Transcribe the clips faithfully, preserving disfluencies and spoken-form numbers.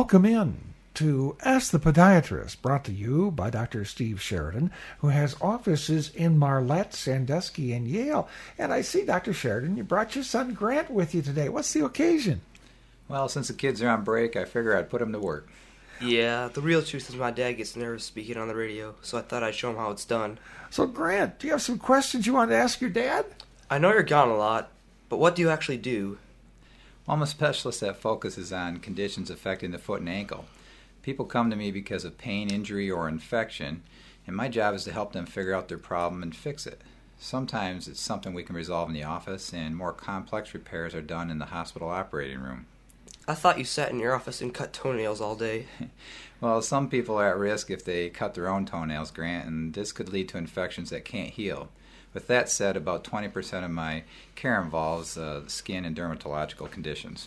Welcome in to Ask the Podiatrist, brought to you by Doctor Steve Sheridan, who has offices in Marlette, Sandusky, and Yale. And I see, Doctor Sheridan, you brought your son Grant with you today. What's the occasion? Well, since the kids are on break, I figure I'd put him to work. Yeah, the real truth is my dad gets nervous speaking on the radio, so I thought I'd show him how it's done. So, Grant, do you have some questions you want to ask your dad? I know you're gone a lot, but what do you actually do? Well, I'm a specialist that focuses on conditions affecting the foot and ankle. People come to me because of pain, injury, or infection, and my job is to help them figure out their problem and fix it. Sometimes it's something we can resolve in the office, and more complex repairs are done in the hospital operating room. I thought you sat in your office and cut toenails all day. Well, some people are at risk if they cut their own toenails, Grant, and this could lead to infections that can't heal. With that said, about twenty percent of my care involves uh, skin and dermatological conditions.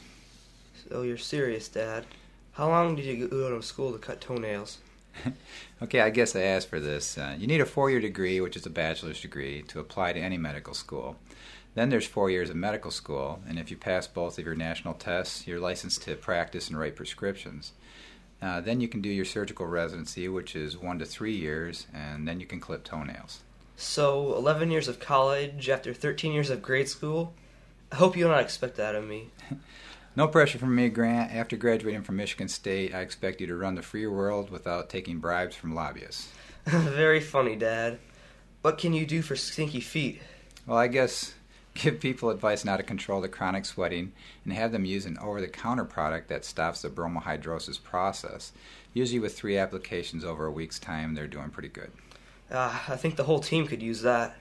So you're serious, Dad. How long did you go to school to cut toenails? Okay, I guess I asked for this. Uh, you need a four-year degree, which is a bachelor's degree, to apply to any medical school. Then there's four years of medical school, and if you pass both of your national tests, you're licensed to practice and write prescriptions. Uh, then you can do your surgical residency, which is one to three years, and then you can clip toenails. So, eleven years of college after thirteen years of grade school? I hope you don't expect that of me. No pressure from me, Grant. After graduating from Michigan State, I expect you to run the free world without taking bribes from lobbyists. Very funny, Dad. What can you do for stinky feet? Well, I guess give people advice on how to control the chronic sweating and have them use an over-the-counter product that stops the bromohydrosis process. Usually with three applications over a week's time, they're doing pretty good. Uh, I think the whole team could use that.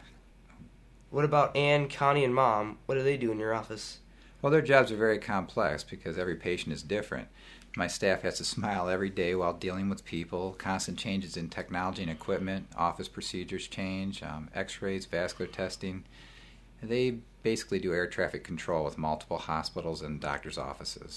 What about Ann, Connie, and Mom? What do they do in your office? Well, their jobs are very complex because every patient is different. My staff has to smile every day while dealing with people, constant changes in technology and equipment, office procedures change, um, x-rays, vascular testing. They basically do air traffic control with multiple hospitals and doctors' offices.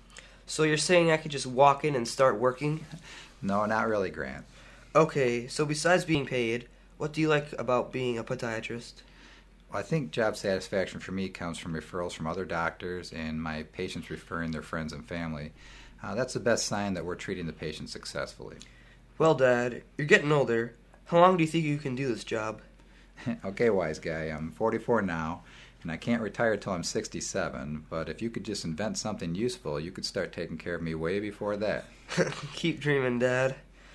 So you're saying I could just walk in and start working? No, not really, Grant. Okay, so besides being paid, what do you like about being a podiatrist? Well, I think job satisfaction for me comes from referrals from other doctors and my patients referring their friends and family. Uh, that's the best sign that we're treating the patient successfully. Well, Dad, you're getting older. How long do you think you can do this job? Okay, wise guy, I'm forty-four now, and I can't retire till I'm sixty-seven, but if you could just invent something useful, you could start taking care of me way before that. Keep dreaming, Dad.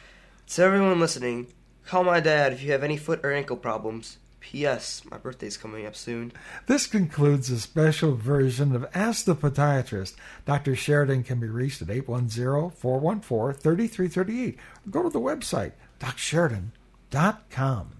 To everyone listening, call my dad if you have any foot or ankle problems. P S. My birthday's coming up soon. This concludes a special version of Ask the Podiatrist. Doctor Sheridan can be reached at eight one zero, four one four, three three three eight. Or go to the website, doc sheridan dot com.